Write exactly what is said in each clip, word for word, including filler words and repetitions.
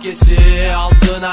maskesi altına.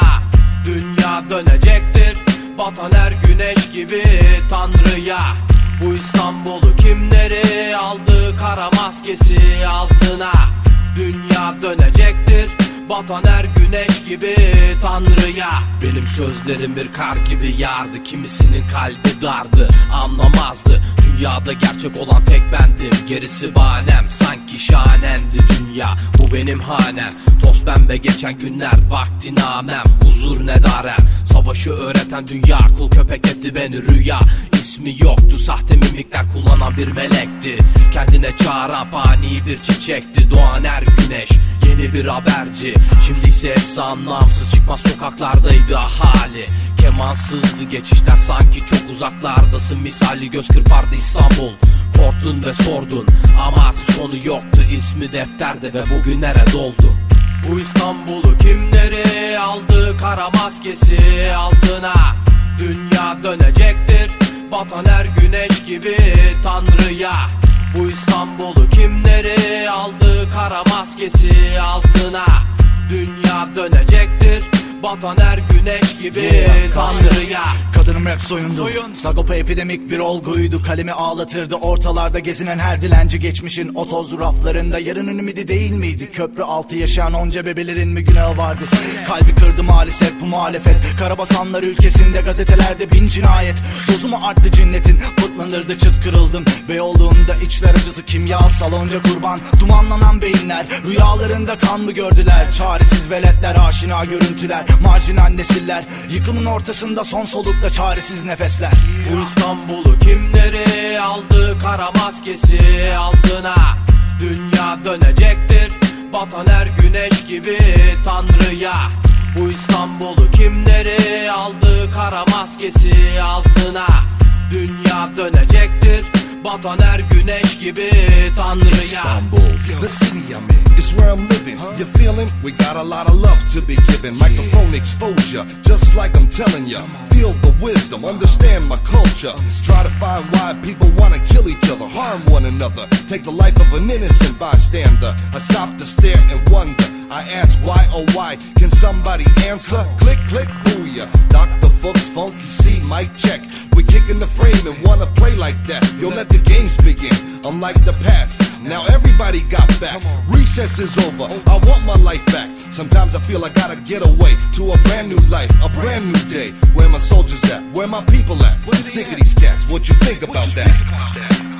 Dünya dönecektir, batan her güneş gibi Tanrı'ya. Bu İstanbul'u kimleri aldı kara maskesi altına. Dünya dönecektir, batan her güneş gibi Tanrı'ya. Benim sözlerim bir kar gibi yağardı, kimisinin kalbi dardı, anlamazdı. Dünyada gerçek olan tek bendim, gerisi bahanem. Sanki şahanendi dünya, bu benim hanem. Toz pembe geçen günler, vaktinamem. Huzur ne darem, savaşı öğreten dünya. Kul köpek etti beni rüya. İsmi yoktu, sahte mimikler kullanan bir melekti. Kendine çağıran fani bir çiçekti. Doğan her güneş yeni bir haberci. Şimdi ise hepsi anlamsız, çıkmaz sokaklardaydı ahali. Kemansızdı geçişler, sanki çok uzaklardasın. Misali göz kırpardı İstanbul. Korktun ve sordun ama artık sonu yoktu. İsmi defterde ve bugünlere doldu. Bu İstanbul'u kimleri aldı kara maskesi altına. Dünya dönecektir, batan her güneş gibi Tanrı'ya. Bu İstanbul'u kimleri aldı kara maskesi altına. Dünya dönecektir, batan her güneş gibi yeah, Tanrı'ya. Kadınım rap soyundu, Soyun. Sagopa epidemik bir olguydu. Kalemi ağlatırdı ortalarda gezinen her dilenci. Geçmişin o toz raflarında yarının ümidi değil miydi? Köprü altı yaşayan onca bebelerin mi günahı vardı? Kalbi kırdı maalesef bu muhalefet. Karabasanlar ülkesinde gazetelerde bin cinayet. Dozumu arttı cinnetin, pıtlanırdı çıt kırıldım. Beyoğlu'nda içler acısı kimyasal onca kurban. Dumanlanan beyinler rüyalarında kan mı gördüler? Çaresiz veletler, aşina görüntüler, marjinal nesiller. Yıkımın ortasında son solukta çaresiz nefesler. Bu İstanbul'u kimleri aldı kara maskesi altına. Dünya dönecektir, batan her güneş gibi Tanrı'ya. Bu İstanbul'u kimleri aldı kara maskesi altına. Dünya dönecektir, batan her güneş gibi Tanrı'ya. Istanbul, the city I'm in, it's where I'm living. You feeling? We got a lot of love to be given. Microphone exposure, just like I'm telling ya. Feel the wisdom, understand my culture. Try to find why people wanna kill each other, harm one another, take the life of an innocent bystander. I stop to stare and wonder. I ask why, oh why, can somebody answer? Click, click, booyah. Doctor Fuchs, Funky C, mic check. We kicking the frame and wanna play like that. Yo, let the games begin, unlike the past. Now everybody got back, recess is over, I want my life back. Sometimes I feel I gotta get away to a brand new life, a brand new day. Where my soldiers at, where my people at? I'm sick of these cats, what you think about that?